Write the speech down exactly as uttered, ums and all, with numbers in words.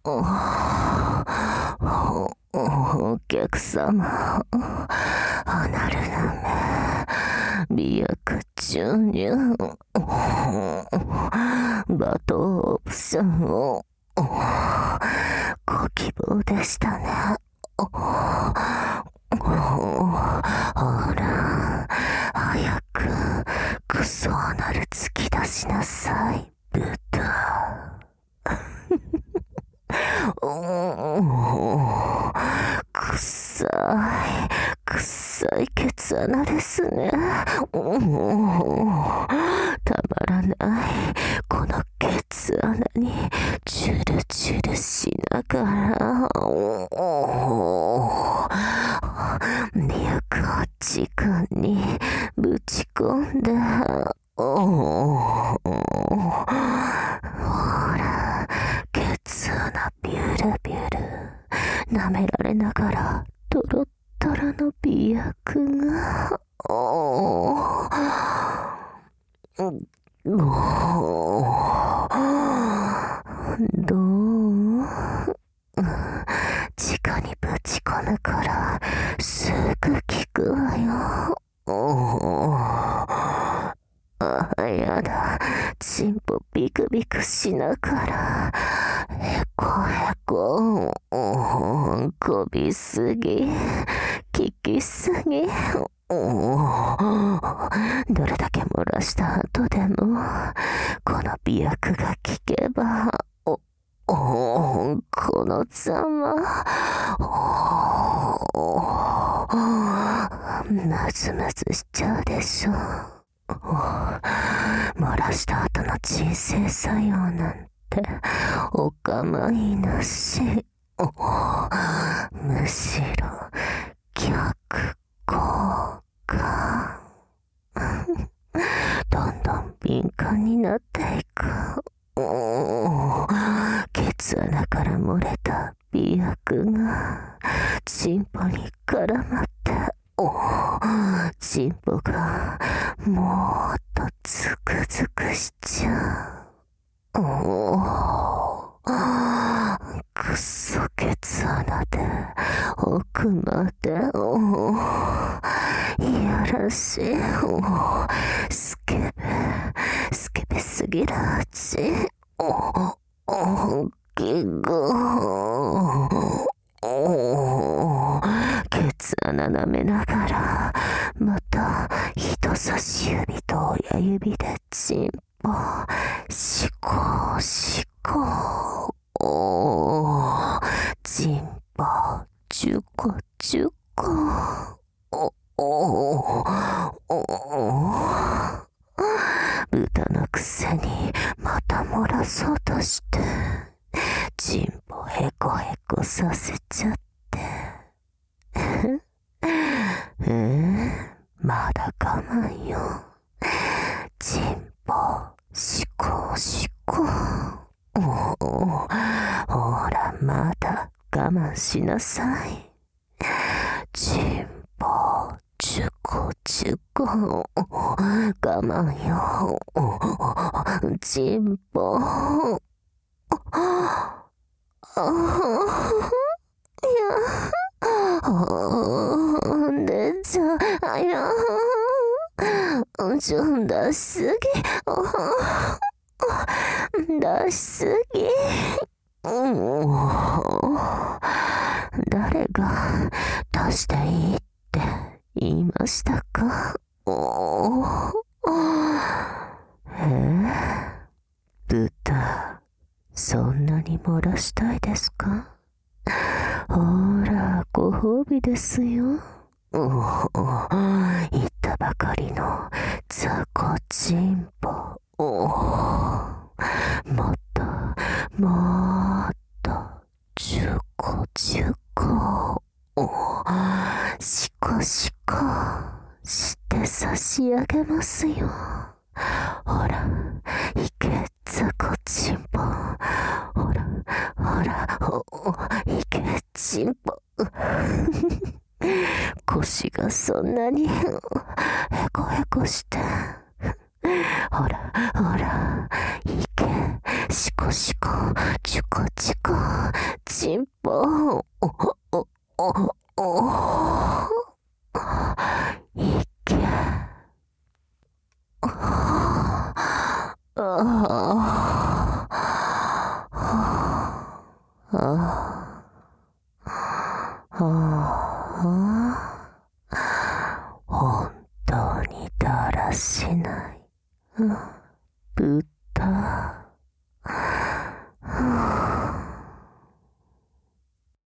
お、お客様、アナルナメ、美薬注入、バトオプションを、ご希望でしたね。ほら、早くクソアナル突き出しなさい、豚。くっさい、くっさいケツ穴ですね。たまらない、このケツ穴にチュルチュルしながら、リアクを時間にぶち込んで、ほら、ケツ穴ビュルビュル舐められながらトロットロの美薬が、おどう直にぶち込むからすぐ効くわよ。あ、やだ、チンポビクビクしながらへこへこ、こびすぎ、効きすぎ、どれだけ漏らした後でもこの美薬が効けば、おおこのざま、ムズムズしちゃうでしょ。漏らした後の鎮静作用なんてお構いなし。むしろ逆効果。どんどん敏感になっていく。ケツ穴から漏れた美薬がチンポに絡まって、チンポがもっとズクズクしちゃう。くっそケツ穴で奥まで、いやらしい、スケベスケベすぎるうち、ギグケツ穴舐めながら、また人差し指と親指でチンポシコシコ、チンポチュコチュコ、豚のくせにまた漏らそうとしてチンポヘコヘコさせちゃって、えー、まだ我慢よ。チンポシコシコ、ほらまだ我慢しなさい。チンポチュコチュコ、我慢よ。チンポ、いや、でちゃ、あや、ちょ、出しすぎ、出しすぎ。誰が出していいって言いましたか？えー、豚、そんなに漏らしたいですか？ほら、ご褒美ですよ。言ったばかりの雑魚チンポ。もっと、もっと、チュコチュコ、シコシコして差し上げますよ。ほら、いけ、雑魚チンポ。ほら、ほら、いけ、チンポ。腰がそんなにへこへこして、ほらほら、いけ、シコシコチュコチュコあああ本当にだらしないブッダ。